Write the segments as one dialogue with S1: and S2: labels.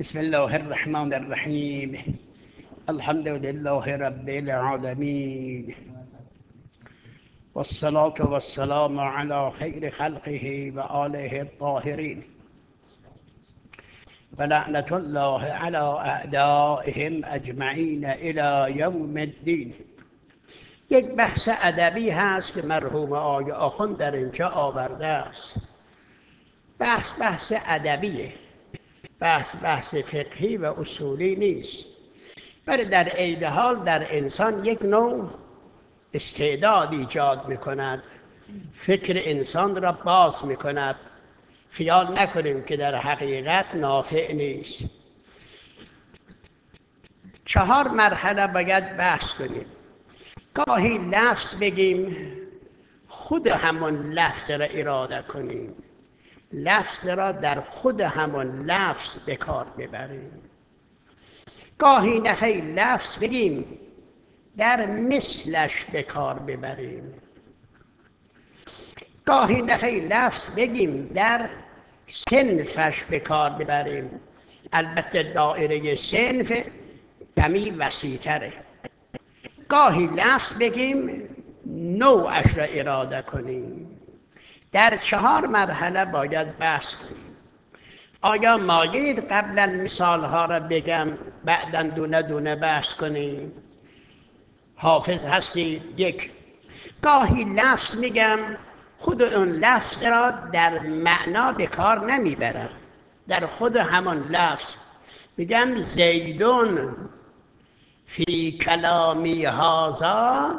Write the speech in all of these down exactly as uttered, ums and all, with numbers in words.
S1: بسم الله الرحمن الرحيم. الحمد لله رب العالمين، والصلاة والسلام على خير خلقه وآله الطاهرين، ولعنة الله على أعدائهم أجمعين إلى يوم الدين. یک بحث ادبی هست که مرحوم آقای آخوند در اینجا آورده است. بحث بحث ادبیه، بحث بحث فقهی و اصولی نیست، ولی در عین حال در انسان یک نوع استعداد ایجاد میکند، فکر انسان را باز میکند. خیال نکنیم که در حقیقت نافع نیست. چهار مرحله باید بحث کنیم. گاهی لفظ بگیم، خود همون لفظ را اراده کنیم، لفظ را در خود همون لفظ به کار ببریم. گاهی نخیر لفظ بگیم، در مثلش به کار ببریم. گاهی نخیر لفظ بگیم، در صنفش به کار ببریم. البته دایره صنف کمی وسیع‌تره. گاهی لفظ بگیم، نوعش را اراده کنیم. در چهار مرحله باید بحث کنیم. آیا مایلید قبلا مثالها را بگم بعداً دونه دونه بحث کنیم؟ حافظ هستید؟ یک. گاهی لفظ میگم، خود اون لفظ را در معنا به کار نمیبرم، در خود همون لفظ میگم زیدون فی کلامی هذا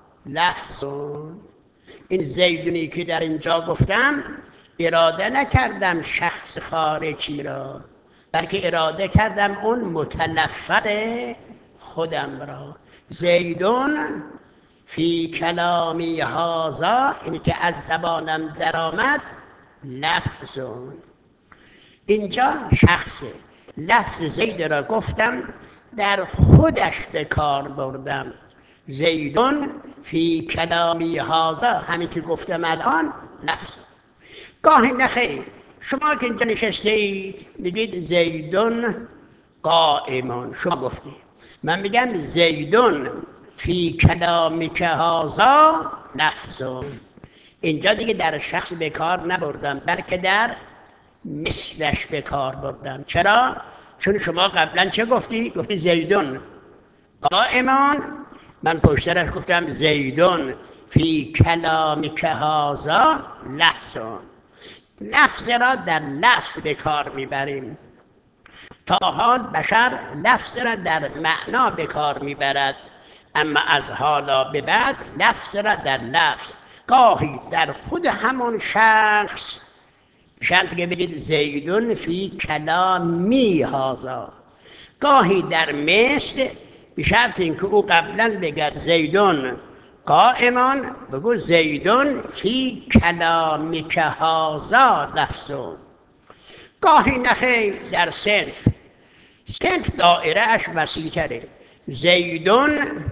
S1: لفظون. این زیدونی که در اینجا گفتم اراده نکردم شخص خارجی را، بلکه اراده کردم اون متلفظ خودم را. زیدون فی کلامی هذا، اینی که از زبانم در آمد، لفظون. اینجا شخص لفظ زید را گفتم، در خودش به کار بردم. زیدون فی کلامی هذا، همین که گفتم الان لفظ. گاهی نخیر شما که اینجا نشسته اید میگید زیدون قائمون، شما گفتید، من میگم زیدون فی کلامی که هذا لفظون. اینجا دیگه در شخص به کار نبردم، بلکه در مثلش به کار بردم. چرا؟ چون شما قبلا چه گفتی؟ گفتی زیدون قائمون، من پشترش گفتم زیدون فی کلامی که هذا لفظون. لفظ را در لفظ به کار میبریم. تا حال بشر لفظ را در معنا به کار میبرد، اما از حالا به بعد لفظ را در لفظ، گاهی در خود همون شخص، شرط که بگید زیدون فی کلامی هذا، گاهی در مثل، به شرط اینکه او قبلا بگد زیدون قائمان، بگو زیدون فی کلامی که هذا لفظون. گاهی نخیر در صنف، صنف دایره اش وسیع‌تره. زیدون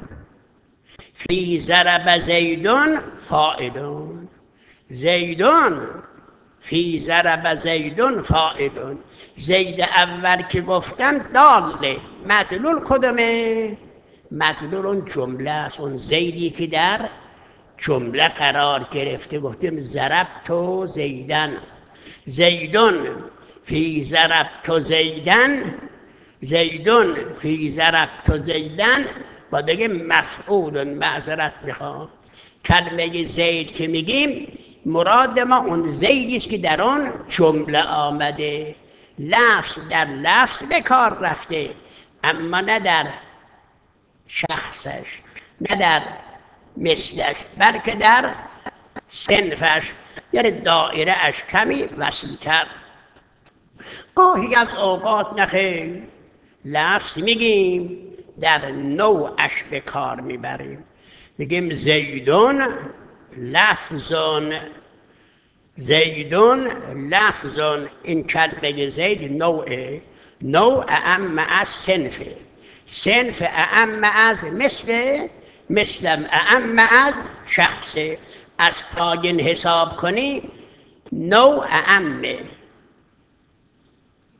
S1: فی ضرب زیدون فاعلون، زیدون فی ضرب زیدون فاعلون. زید اول که گفتم داله، مدلول کدومه؟ مدلول اون جمله است، اون زیدی که در جمله قرار گرفته. گفتیم ضربت زیدن، زیدون فی ضربت زیدن، زیدون فی ضربت زیدن، با بگیم مفعول. معذرت میخوام، کلمه زید که میگیم مراد ما اون زیدی است که در آن جمله آمده. لفظ در لفظ به کار رفته، اما نه در شخصش، نه در مثلش، بلکه در صنفش، یعنی دایره اش کمی وسیع‌تر. گاهی از اوقات نخیر لفظ میگیم، در نوعش به کار میبریم. میگیم زیدون لفظون، زیدون لفظون. این کلمه زید نوعه، نوع اعم از صنفه، صنف اعم از مثل، مثلم اعم از شخصه. از پایین حساب کنی نوع اعمه.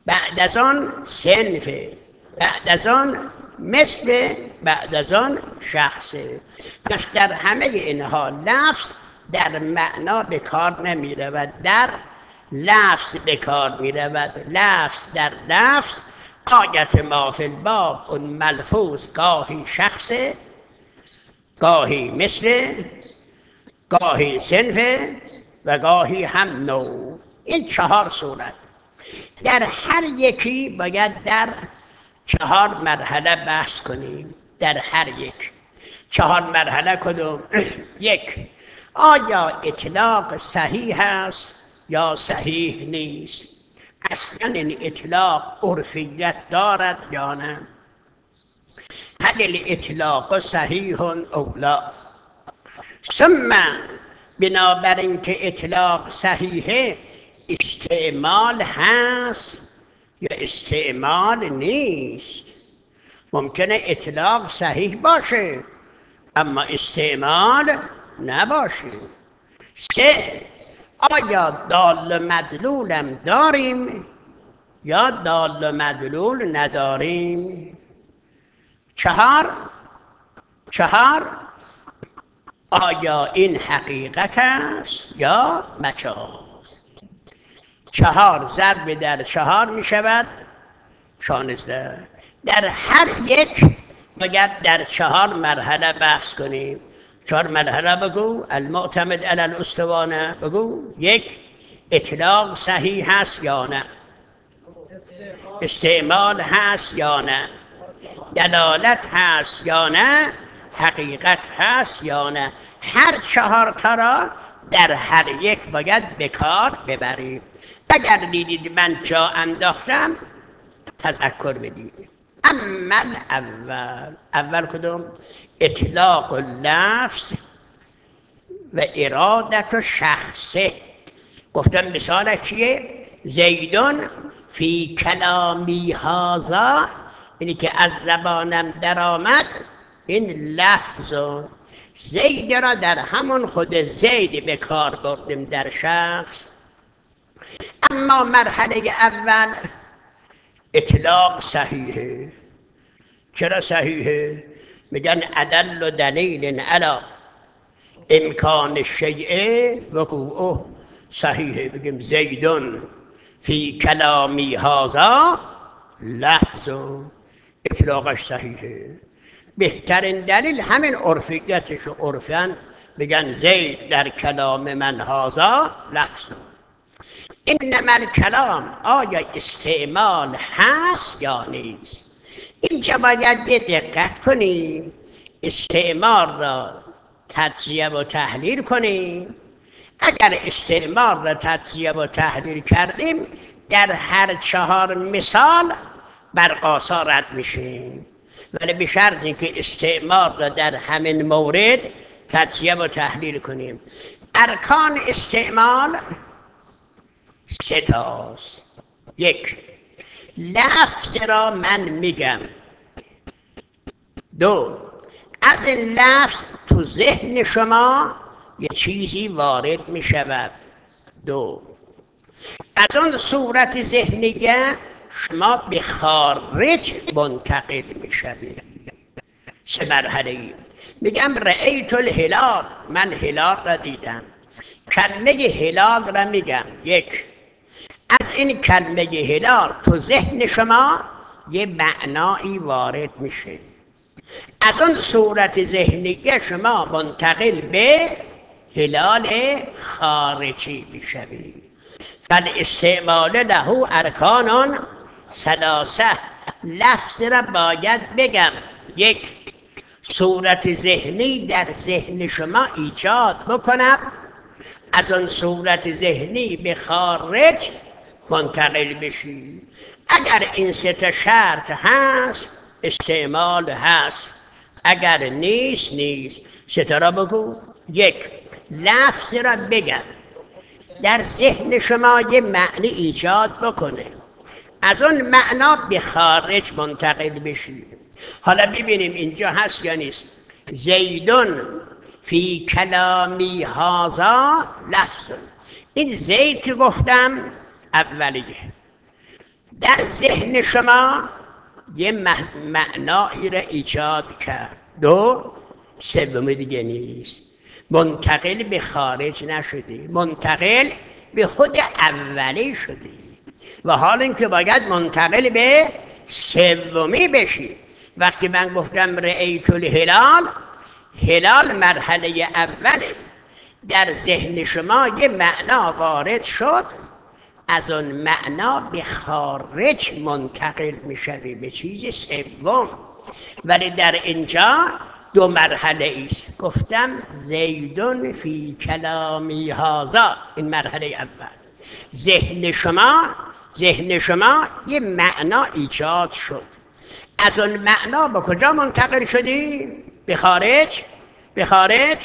S1: بعد از آن صنف، بعد از آن مثل، بعد از آن شخص. پس در همه اینها لفظ در معنا به کار نمی رود، در لفظ به کار می رود. لفظ در لفظ آیت ما فی الباب اون ملفوظ گاهی شخص، گاهی مثل، گاهی صنف و گاهی هم نوع. این چهار صورت در هر یکی باید در چهار مرحله بحث کنیم. در هر یک چهار مرحله کدوم؟ یک، آیا اطلاق صحیح است یا صحیح نیست؟ اصلا این اطلاق عرفیت دارد یا نه؟ هل الاطلاق صحیح او لا؟ ثم بنابراین که اطلاق صحیحه، استعمال هست یا استعمال نیست؟ ممکنه اطلاق صحیح باشه اما استعمال نباشه. سه، آیا دال مدلولم داریم یا دال مدلول نداریم؟ چهار، چهار آیا این حقیقت است یا مجاز؟ چهار ضرب در چهار می شود شانزده. در هر یک باید در چهار مرحله بحث کنیم. چهار مرحله بگو. المعتمد علی الاستوانه بگو. یک، اطلاق صحیح هست یا نه؟ استعمال هست یا نه؟ دلالت هست یا نه؟ حقیقت هست یا نه؟ هر چهار تا را در هر یک باید به کار ببریم. اگر دیدید من جا انداختم تذکر بدید. اما اول، اول کدوم؟ اطلاق اللفظ و ارادت شخصه. گفتم مثال چیه؟ زیدون فی کلامی هذا، اینی که از زبانم در آمد، این لفظ زید را در همون خود زید به کار بردیم در شخص. اما مرحله اول اطلاق صحیحه. چرا صحیحه؟ میگن ادل و دلیل علی امکان شیء وقوعه. صحیحه بگیم زیدون فی کلامی هذا لفظ، اطلاقش صحیحه. بهترین دلیل همین عرفیتش. عرفاً بگن زید در کلام من هذا لفظ. انما الکلام، آیا استعمال هست یا نیست؟ اینجا باید دقت کنیم، استعمال را تجزیه و تحلیل کنیم. اگر استعمال را تجزیه و تحلیل کردیم در هر چهار مثال برقاسا رد میشیم، ولی به شرطی که استعمال را در همین مورد تجزیه و تحلیل کنیم. ارکان استعمال سه تاست. یک، لفظ را من میگم. دو، از این لفظ تو ذهن شما یه چیزی وارد میشود. دو، از اون صورت ذهنیه شما به خارج منتقل میشوید. سه مرحله. میگم رأیت الهلال، من هلال را دیدم. کلمه هلال را میگم. یک، از این کلمه هلال تو ذهن شما یه معنایی وارد میشه. از اون صورت ذهنیه شما منتقل به هلال خارجی میشوید. فالاستعمال له ارکان ثلاثه. لفظ را باید بگم. یک، صورت ذهنی در ذهن شما ایجاد بکنم، از اون صورت ذهنی به خارج منتقل بشی. اگر این سه تا شرط هست استعمال هست، اگر نیست نیست. سه تا را بگو. یک، لفظ را بگم، در ذهن شما یه معنی ایجاد بکنه، از اون معنا به خارج منتقل بشی. حالا ببینیم اینجا هست یا نیست. زیدون فی کلامی هذا لفظ. این زید که گفتم اولیه. در ذهن شما یه معنایی را ایجاد کرد. دو، سومی دیگه نیست. منتقل به خارج نشدی، منتقل به خود اولی شدی و حال اینکه باید منتقل به سومی بشی. وقتی من گفتم رأیت الهلال، هلال مرحله اوله. در ذهن شما یه معنا وارد شد، از اون معنا به خارج منتقل میشوی به چیز سوم. ولی در اینجا دو مرحله است. گفتم زیدون فی کلامی هذا، این مرحله اول. ذهن شما ذهن شما یه معنا ایجاد شد، از اون معنا به کجا منتقل شدی؟ به خارج؟ به خارج؟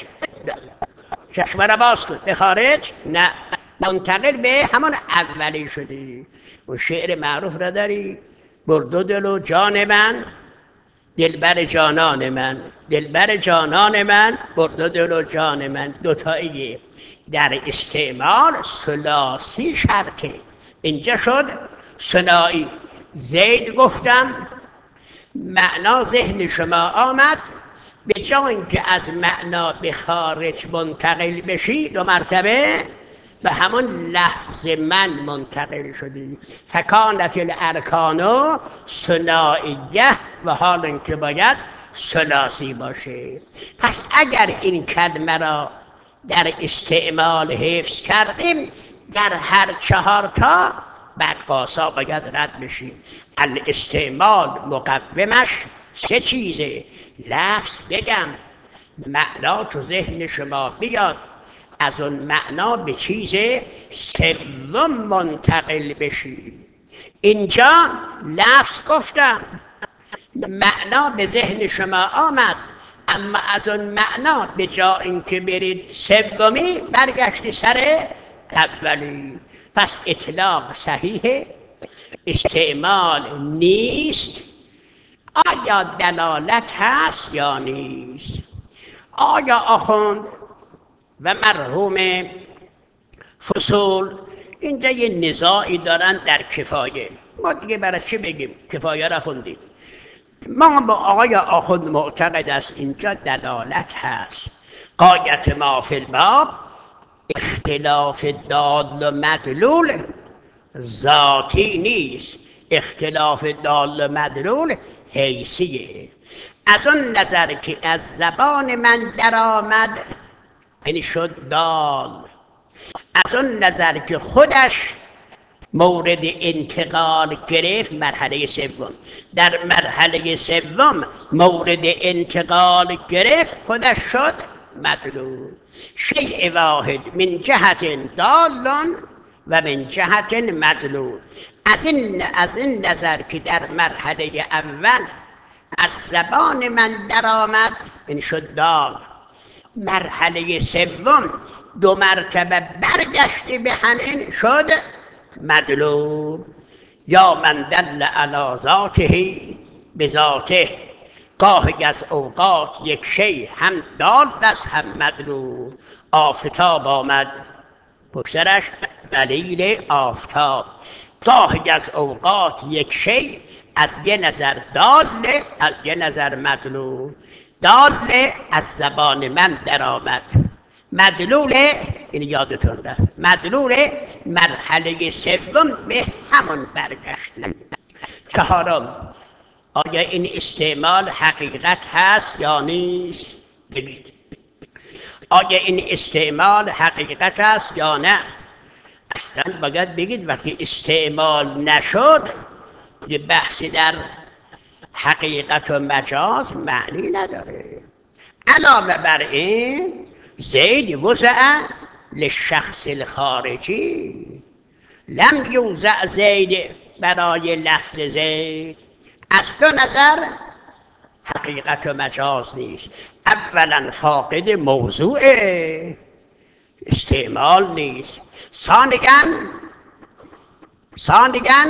S1: چشم را باز کن. به خارج؟ نه، منتقل به همون اولی شدی. و شعر معروف را داری، برد دل و جان من دلبر جانان من، دلبر جانان من برد دل و جان من. دوتاییه. در استعمال ثلاثی شرطه، اینجا شد ثنایی. زید گفتم، معنا ذهن شما آمد، به جای اینکه از معنا به خارج منتقل بشی دو مرتبه به همون لفظ من منتقل شدی. فکانت الارکان ثنائیه و حال اینکه باید ثلاثی باشه. پس اگر این کلمه را در استعمال حفظ کردیم، در هر چهار تا برقاسا باید رد بشیم. الاستعمال مقومش سه چیزه. لفظ بگم، معنا تو ذهن شما بیاد، از اون معنا به چیز سوم منتقل بشی. اینجا لفظ گفتم، معنا به ذهن شما آمد، اما از اون معنا به جا اینکه برید سومی برگشتی سر اولی. پس اطلاق صحیحه، استعمال نیست. آیا دلالت هست یا نیست؟ آیا آخوند و مرحوم فصول اینجا یه نزاعی دارن در کفایه؟ ما دیگه برای چی بگیم؟ کفایه را خوندیم. ما با آقای آخوند معتقد است اینجا دلالت هست. غایت ما فی الباب اختلاف دال و مدلول ذاتی نیست، اختلاف دال و مدلول حیثیه. از اون نظر که از زبان من در آمد، یعنی شد دال. از اون نظر که خودش مورد انتقال گرفت، مرحله سوم. در مرحله سوم مورد انتقال گرفت، خودش شد مدلول. شیء واحد من جهت دال و من جهت مدلول. از این از این نظر که در مرحله اول از زبان من در آمد، این شد دال. مرحله سوم دو مرتبه برگشته به همین، شد مدلول. یا من دل علی ذاته به ذاته، گاهی از اوقات یک شی هم دال است هم مدلول. آفتاب آمد، پشترش دلیل آفتاب. گاهی از اوقات یک شی از یه نظر داله، از یه نظر مدلول. داله از زبان من در آمد، مدلوله، این یادتون رفت، مدلوله مرحله سوم به همون برگشتن. چهارم، آیا این استعمال حقیقت هست یا نیست؟ بگید. آیا این استعمال حقیقت هست یا نه؟ اصلا باید بگید وقتی استعمال نشد یه بحثی در حقیقت و مجاز معنی نداره. علاوه بر این، زید وضع للشخص الخارجی، لم یوضع زید برای لفظ زید. از دو نظر حقیقت و مجاز نیست. اولا فاقد موضوع استعمال نیست. ثانیاً ثانیاً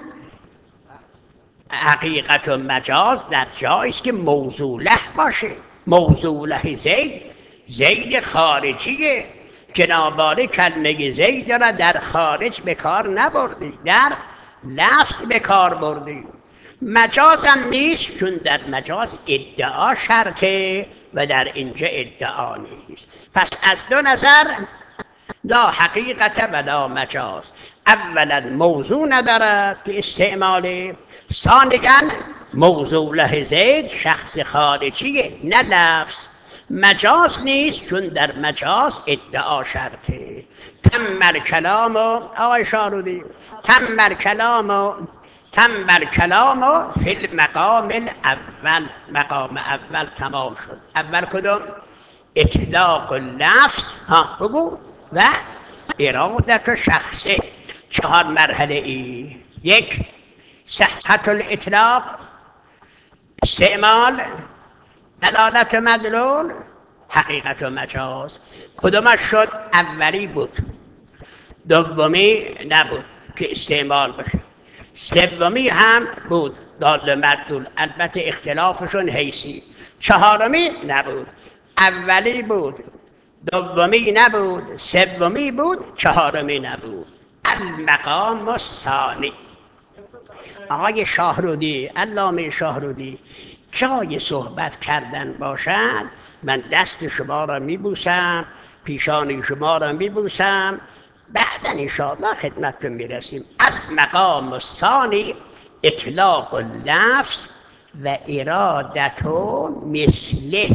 S1: حقیقت و مجاز در جایی است که موضوعه باشه. موضوعه زید، زید خارجیه. جناب عالی کلمه زید را در خارج به کار نبردی، در لفظ به کار بردی. مجاز هم نیست، چون در مجاز ادعا شرطه و در اینجا ادعا نیست. پس از دو نظر لا حقیقت و لا مجاز. اولا موضوع ندارد که استعماله، ثانیا موضوع له زید شخص خارجیه نه لفظ. مجاز نیست، چون در مجاز ادعا شرطه. تم کلام آقای شارودی، تم کلام تم کلام فی المقام الاول، مقام اول تمام شد. اول کدوم؟ اطلاق اللفظ ها بگو و ارادت شخصه. چهار مرحله ای: یک، صحت الاطلاق، استعمال، دلالت مدلول، حقیقت و مجاز. کدومش شد؟ اولی بود، دومی نبود که استعمال بشه، سومی هم بود دال مدلول، البته اختلافشون حیثی. چهارمی نبود، اولی بود، دومی نبود، سومی بود، چهارمی نبود. المقام الثانی. آقای شاهرودی، علامه شاهرودی، جای صحبت کردن باشد من دست شما را میبوسم، پیشانی شما را میبوسم، بعدا انشاءالله خدمتتون میرسیم. المقام الثانی اطلاق اللفظ و ارادت مثله.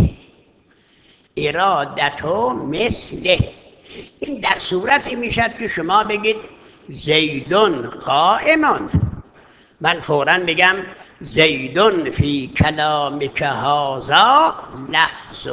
S1: ارادت مثله این در صورتی میشد که شما بگید زیدون قائمون، من فوراً بگم زیدون فی کلامک هذا لفظ.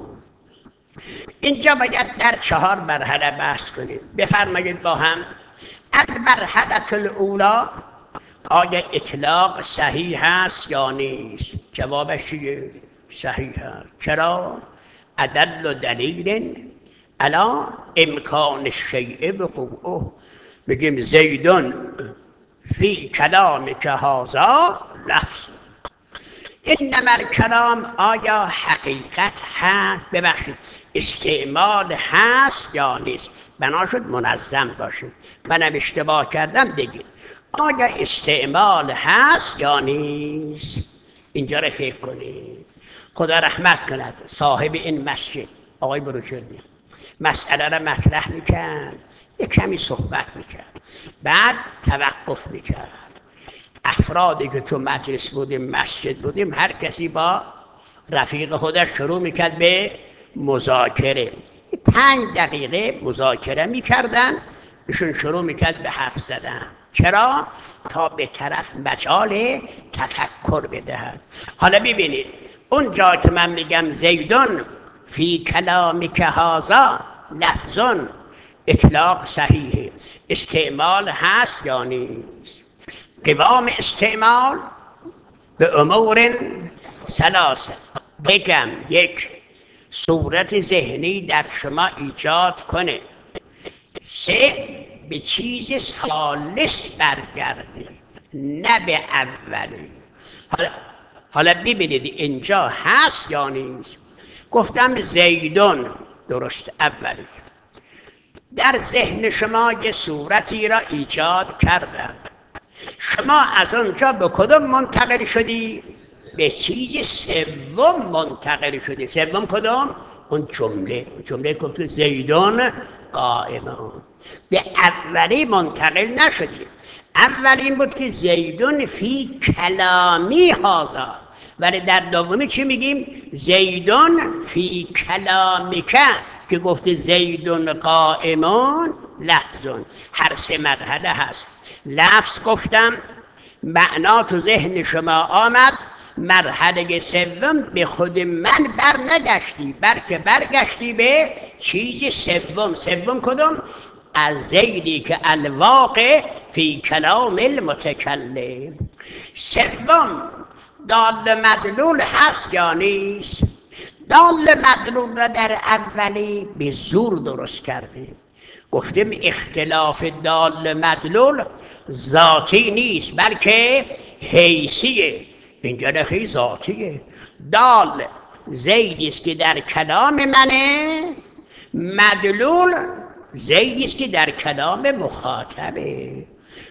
S1: اینجا باید در چهار مرحله بحث کنیم. بفرمایید با هم. المرحله الاولی، آیا اطلاق صحیح هست یا نیست؟ جوابش چیه؟ صحیح هست. چرا؟ ادل و دلیل علی امکان الشیء وقوعه. بگیم زیدون فی کلامک هذا لفظ. انما الکلام، آیا حقیقت هست، ببخشید استعمال هست یا نیست؟ بنا شد منظم باشید، منم اشتباه کردم بگید آیا استعمال هست یا نیست. اینجا رو فکر کنید. خدا رحمت کند صاحب این مسجد آقای بروجردی مسئله را مطرح میکرد، یک کمی صحبت میکرد، بعد توقف میکرد. افرادی که تو مجلس بودیم، مسجد بودیم، هر کسی با رفیق خودش شروع میکرد به مذاکره. پنج دقیقه مذاکره میکردن، ایشون شروع میکرد به حرف زدن. چرا؟ تا به طرف مجال تفکر بدهد. حالا ببینید اون جا که من میگم زیدون فی کلامک هذا لفظون، اطلاق صحیحه، استعمال هست یا نیست؟ قوام استعمال به امور ثلاثه. بگم یک، صورت ذهنی در شما ایجاد کنه. سه، به چیز ثالث برگرده نه به اولی. حالا حالا ببینید اینجا هست یا نیست. گفتم زیدون درست اولی، در ذهن شما یه صورتی را ایجاد کردم، شما از اونجا به کدوم منتقل شدی؟ به چیز سوم منتقل شدی. سوم کدوم؟ اون جمله جمله گفت زیدون قائمون. به اولی منتقل نشدی. اولین بود که زیدون فی کلامی هذا، ولی در دومی چی میگیم؟ زیدون فی کلامیک، که گفته زیدون قائمون لفظون. هر سه مرحله هست. لفظ گفتم معنا تو ذهن شما آمد، مرحله سوم به خود من بر نگشتی، بلکه برگشتی به چیز سوم. سوم کدوم؟ از زیدی که الواقع فی کلام المتکلم. سوم دال مدلول هست یا نیست؟ دال مدلول را در اولی به زور درست کردیم. گفتیم اختلاف دال مدلول ذاتی نیست بلکه حیثیه. اینجا نخی ذاتیه. دال زیدی است که در کلام منه، مدلول زیدی است که در کلام مخاطبه.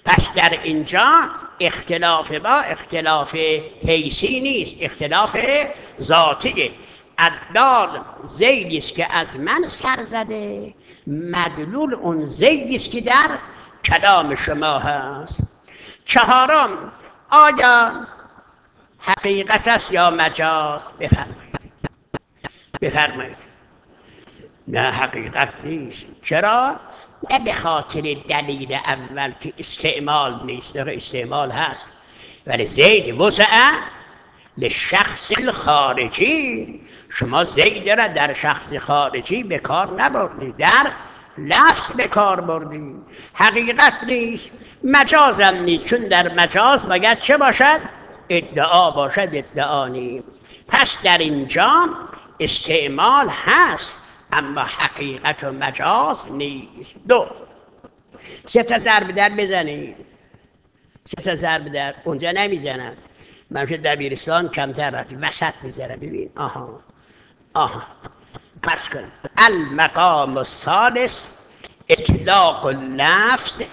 S1: پس در اینجا اختلاف با اختلاف حیثی نیست، اختلاف ذاتیه. الدال زیدی است که از من سر زده، مدلول اون زیدی است که در کلام شما هست. چهارم، آیا حقیقت است یا مجاز؟ بفرمایید بفرمایید. نه حقیقت نیست. چرا؟ نه به خاطر دلیل اول که استعمال نیست، نه استعمال هست، ولی زید وسع لشخص الخارجی. شما زید را در شخص خارجی به کار نبردی، در لفظ به کار بردی. حقیقت نیست، مجازم نیست، چون در مجاز باید چه باشد؟ ادعا باشد، ادعا نیست. پس در اینجا استعمال هست اما حقیقت و مجاز نیست. دو، سه تا ضرب در بزنید. سه تا ضرب در اونجا نمیزنن، من که دبیرستان کمتر رفتی وسط میزنم. ببین آها آها پس کن. المقام الثالث اطلاق اللفظ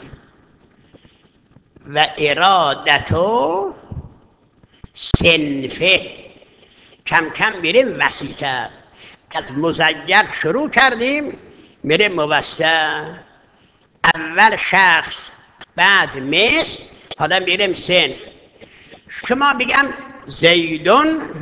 S1: و ارادت و صنفه. کم کم میریم وسیع‌تر. از مزیر شروع کردیم میریم موسع. اول شخص، بعد مثل، حالا میریم صنف. شما بگم زیدون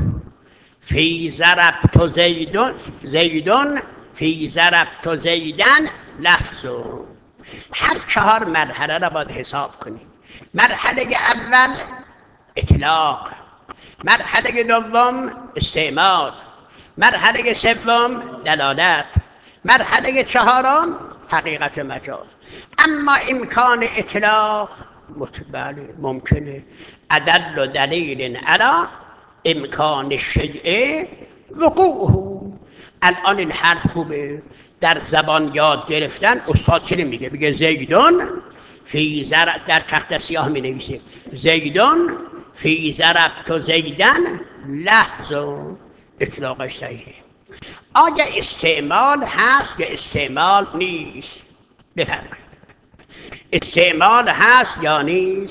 S1: فی ضربت زیدون، زیدون فی ضربت زیدن لفظو. هر چهار مرحله را باید حساب کنیم. مرحله اول اطلاق، مرحله دوم استعمال، مرحله سوم دلالت، مرحله چهارم حقیقت مجاز. اما امکان اطلاق بله ممکنه. ادل و دلیل علی امکان شیء وقوعه. الان این حرف خوبه در زبان یاد گرفتن. استاد چی میگه؟ میگه زیدون فی ضرب، در تخت سیاه می نویسه زیدون فی ضربت زیدن لفظ و اطلاقش صحیحه. آیا استعمال هست یا استعمال نیست؟ بفرمایید. استعمال هست یا نیست؟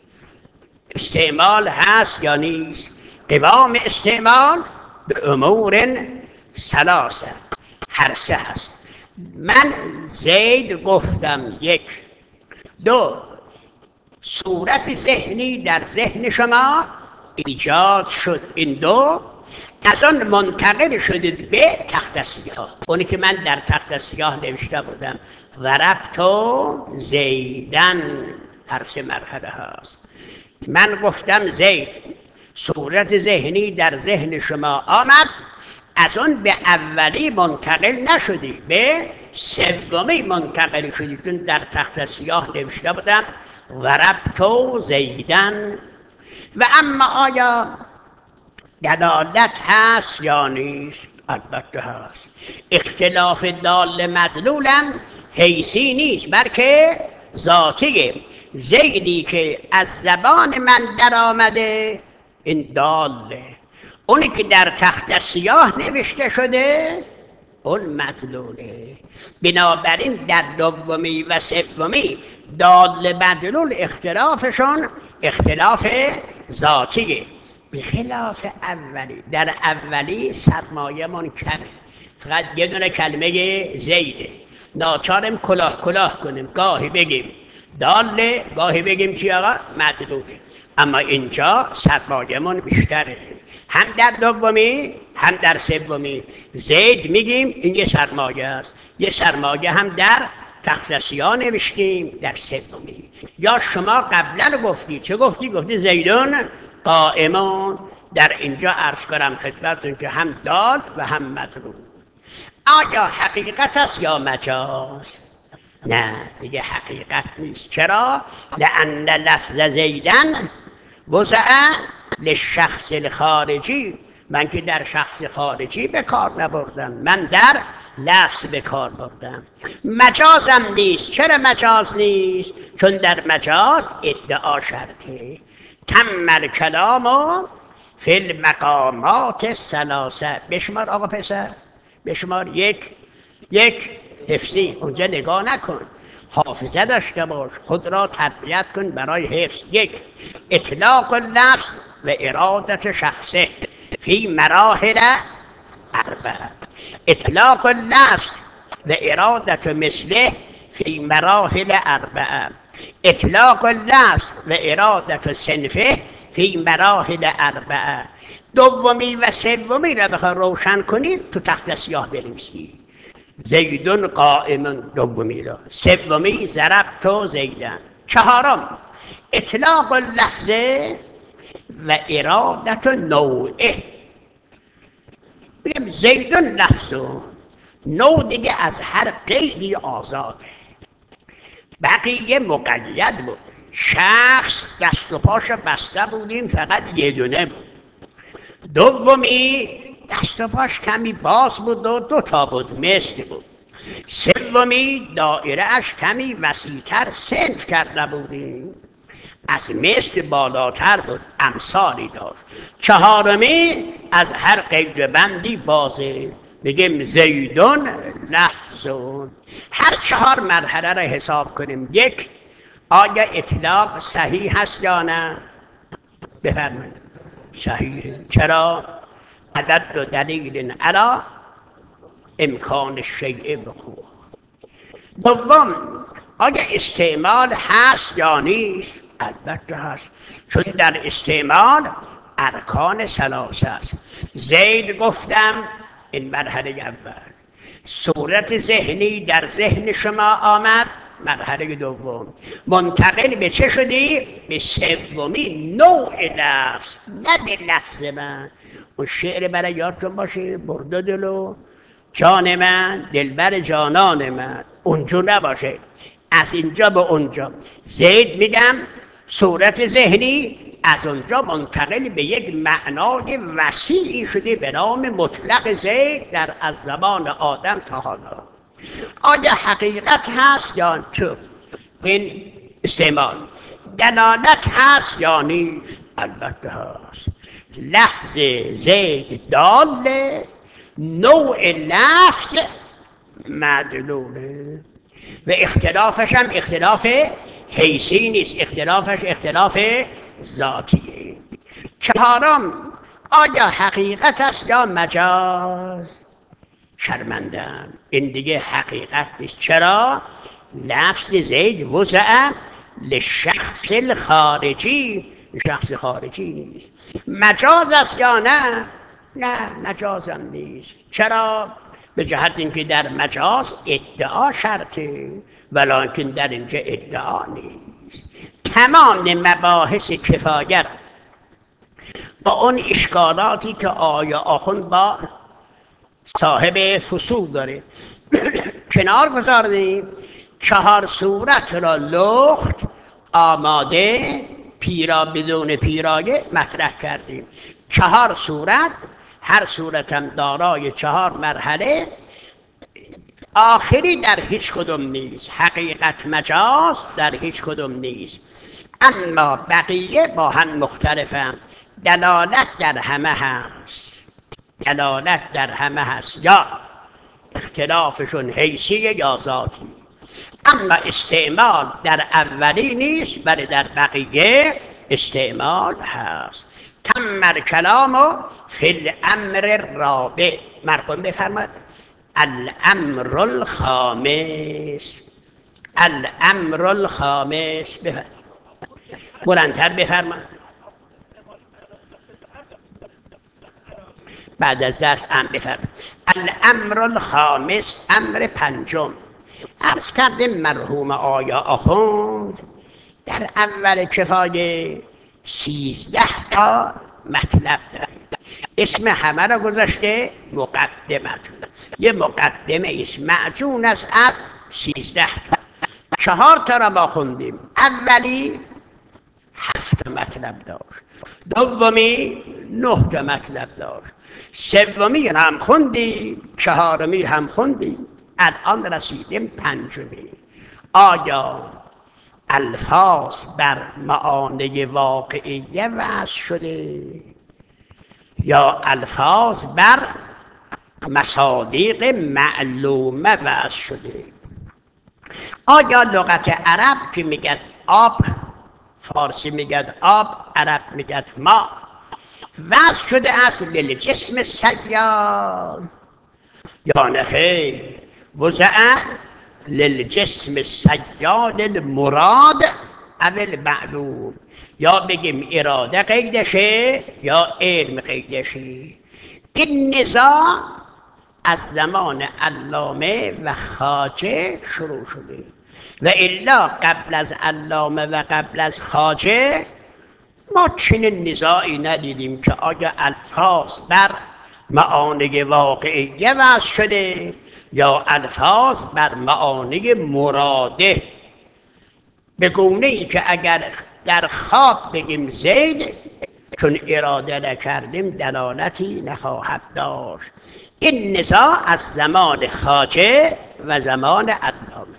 S1: استعمال هست یا نیست؟ قوام استعمال به امور ثلاثه، هر سه هست. من زید گفتم یک. دو، صورت ذهنی در ذهن شما ایجاد شد. این دو از آن منتقل شدید به تخت سیاه. اونی که من در تخت سیاه نوشته بودم ضربت زیدن، هر سه مرحله هست. من گفتم زید، صورت ذهنی در ذهن شما آمد، از اون به اولی منتقل نشدی، به سومی منتقل شدی. چون در تخت سیاه نوشته بودم ضربت زیدن. و اما آیا دلالت هست یا نیست؟ البته هست. اختلاف دال مدلولم حیثی نیست بلکه ذاتیه. زیدی که از زبان من در آمده این داله، اونی که در تخت سیاه نوشته شده اون مدلوله. بنابراین در دومی و سومی دال مدلول اختلافشون اختلاف ذاتیه، به خلاف اولی. در اولی سرمایه من کمه، فقط یه دونه کلمه زیده، ناچارم کلاه کلاه کنیم، گاهی بگیم داله گاهی بگیم چی آقا؟ مدلوله. اما اینجا سرمایه من بیشتره، هم در دومی هم در سومی. زید میگیم این یه سرمایه است، یه سرمایه هم در تخت سیاه نوشتیم در سومی. یا شما قبلا گفتی، چه گفتی؟ گفتی زیدون قائمون. در اینجا عرض کنم خدمتتون که هم دال و هم مدلول. آیا حقیقت است یا مجاز؟ نه دیگه حقیقت نیست. چرا؟ لأن لفظ زیدن وضع للشخص الخارجی. من که در شخص خارجی به کار نبردم، من در لفظ به کار بردم. مجازم نیست. چرا مجاز نیست؟ چون در مجاز ادعا شرطه. تم الکلام فی المقامات الثلاثه. بشمار آقا پسر، بشمار. یک یک حفظی اونجا نگاه نکن. حافظه داشته باش، خود را تربیت کن برای حفظ. یک، اطلاق لفظ و ارادت شخصه فی مراحل اربعه. اطلاق لفظ و ارادت مثله فی مراحل اربعه. اطلاق لفظ و ارادت صنفه فی مراحل اربعه. دومی و سومی را بخواه روشن کنید تو تخت سیاه بنویسید. زیدون قائمون دومی را، سومی ضربت و زیدن. چهارم اطلاق لفظ و ارادت نوعه. بگم زیدون لفظ و نوع دیگه از هر قیدی آزاده، بقیه مقید بود. شخص دست و پاش بسته بودیم، فقط یه دونه بود. دومی دست و پاش کمی باز بود و دو تا بود، مثل بود. سومی دایره اش کمی وسیع‌تر صنف کرده بودیم، از مثل بالاتر بود، امثالی داشت. چهارمی از هر قید بندی بازه، بگیم زیدون لفظون. هر چهار مرحله را حساب کنیم. یک، آیا اطلاق صحیح هست یا نه؟ بفرمایید صحیحه. چرا؟ عدد و دلیل علی امکان شیء بخور. دوم، آیا استعمال هست یا نیست؟ البته هست، چون در استعمال ارکان ثلاثه است. زید گفتم این مرحله اول. صورت ذهنی در ذهن شما آمد، مرحله دوم. منتقل به چه شدی؟ به سومی، نوع لفظ، نه به لفظ من. اون شعر برای یادتون باشه، برده دلو جان من دلبر جانان من، اونجور نباشه، از اینجا به اونجا. زید میگم صورت ذهنی از اونجا منتقل به یک معنای وسیعی شده به نام مطلق زید در از زمان آدم تا حالا. آیا حقیقت هست یا تو این استعمال؟ دلالت هست یا نیست؟ البته هست. لفظ زید داله، نوع لفظ مدلوله، و اختلافش هم اختلاف حیثی نیست، اختلافش اختلاف ذاتیه. چهارم، آیا حقیقت است یا مجاز؟ شرمندم، این دیگه حقیقت نیست. چرا؟ لفظ زید وضع لشخص الخارجی، شخص خارجی نیست. مجاز است یا نه؟ نه، مجاز هم نیست. چرا؟ به جهت اینکه در مجاز ادعا شرطه، ولکن در اینجا ادعا نیست. تمام مباحث کفایت با اون اشکالاتی که آیا آخوند با صاحب فصول داره کنار گذاردیم. چهار صورت را لخت آماده پیرا بدون پیرایه مطرح کردیم. چهار صورت، هر صورت هم دارای چهار مرحله، آخری در هیچ کدوم نیست. حقیقت مجاز در هیچ کدوم نیست، اما بقیه با هم مختلفن. دلالت در همه هست، دلالت در همه هست، یا اختلافشون حیثی یا ذاتی. اما استعمال در اولی نیست، ولی در بقیه استعمال هست. تم کلام فی الامر الرابع. مرقوم بفرماد الامر الخامس. الامر الخامس بفرماد، بلندتر بفرماد. بعد از دست ام بفرماد. الامر الخامس، امر پنجم. عرض کردیم مرحوم آیا آخوند در اول کفایه سیزده تا مطلب داره. اسم همه را گذاشته مقدمت. یه مقدمه است معجون است از سیزده تا. چهار تا را ما خوندیم. اولی هفت مطلب داشت، دومی نه تا مطلب داشت، سومی هم خوندیم، چهارمی هم خوندیم، الان رسیدیم پنجمی. آیا الفاظ بر معانی واقعیه وضع شده یا الفاظ بر مصادیق معلومه وضع شده؟ آیا لغت عرب که میگد آب، فارسی میگد آب، عرب میگد ما، وضع شده است للجسم سیال یا نخیر؟ وضع للجسم سیال المراد او المعلوم. یا بگیم اراده قیدشه یا علم قیدشه. این نزاع از زمان علامه و خواجه شروع شده و الا قبل از علامه و قبل از خواجه ما چنین نزاعی ندیدیم که آیا الفاظ بر معانی واقعیه وضع شده یا الفاظ بر معانی مراده، به گونه ای که اگر در خواب بگیم زید چون اراده نکردیم دلالتی نخواهد داشت. این نزاع از زمان خواجه و زمان علامه.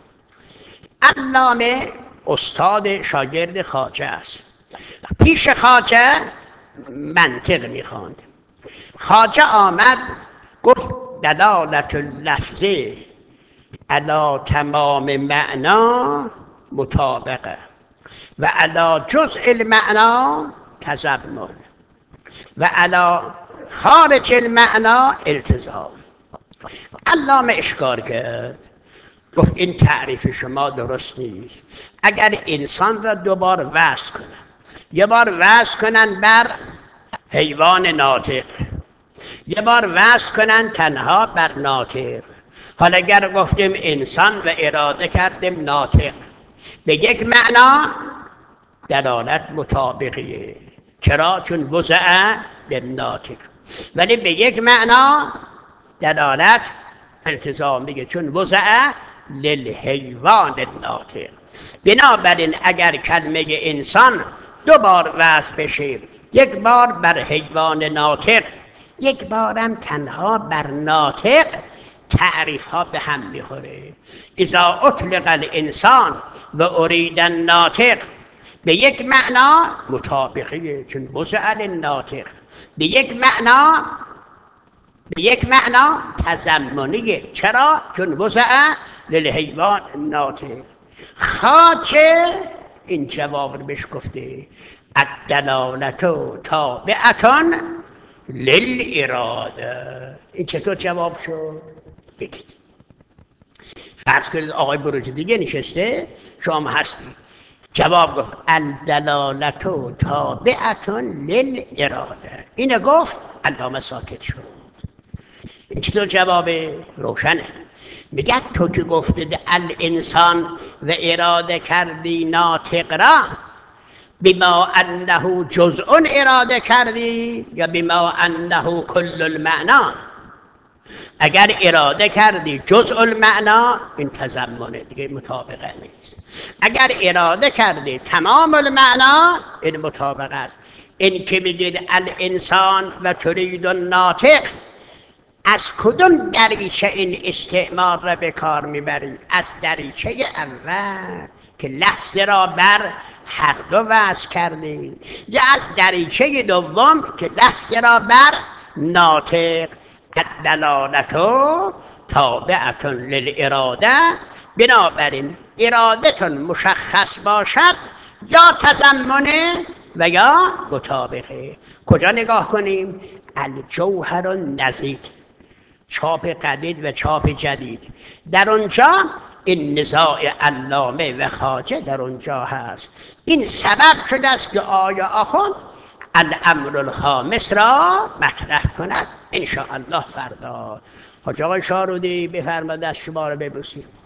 S1: علامه استاد شاگرد خواجه است. پیش خواجه منطق میخواند. خواجه آمد گفت دلالت اللفظه علی تمام معنا مطابقه و علی جزء المعنا تضمن و علی خارج المعنا التزام. علامه اشکال کرد، گفت این تعریف شما درست نیست. اگر انسان را دوبار وصل کنن، یه بار وصل کنن بر حیوان ناطق، یه بار وصل کنن تنها بر ناطق، حالا اگر گفتیم انسان و اراده کردیم ناطق، به یک معنا دلالت مطابقیه. چرا؟ چون وضع للناطق. ولی به یک معنا دلالت التزامیه، چون وضع للحیوان الناطق. بنابراین اگر کلمه انسان دو بار وصل بشه، یک بار بر حیوان ناطق، یک بارم تنها بر ناطق، تعریف ها به هم میخوره. اذا اطلق الانسان و ارید الناطق، به یک معنا مطابقیه چون وضع للناطق، به یک معنا به یک معنا تضمنیه. چرا؟ چون وضع للحیوان ناطق. خواجه این جواب رو بهش گفته الدلالت تابعة للاراده. این چطور جواب شد؟ بگید. فرض کنید آقای بروج دیگه نشسته، شما هستی، جواب گفت الدلالت تابعة للاراده. اینو گفت، علامه ساکت شد. این چطور جواب روشنه؟ میگه تو که گفته الانسان و اراده کردی ناطق را، بما انه جزء اراده کردی یا بما انه کل المعنا؟ اگر اراده کردی جزء المعنا این تضمنه دیگه، مطابقه نیست. اگر اراده کردی تمام المعنا این مطابقه است. این که میگید الانسان و ترید الناطق، از کدوم دریچه این استعمال را به کار میبرید؟ از دریچه اول که لفظ را بر هر دو وضع کردی، یا از دریچه دوم که لفظ را بر ناطق؟ الدلالت تابعة للاراده. بنابراین ارادتون مشخص باشد یا تضمنه و یا مطابقه. کجا نگاه کنیم؟ الجوهر النضید، چاپ قدید و چاپ جدید، در اونجا این نزاع علامه و خواجه در اونجا هست. این سبب شده است که آیا آخوند الامر الخامس را مطرح کند ان شاء الله فردا. حاج آقای شارودی بفرمایید از شما رو ببوسیم.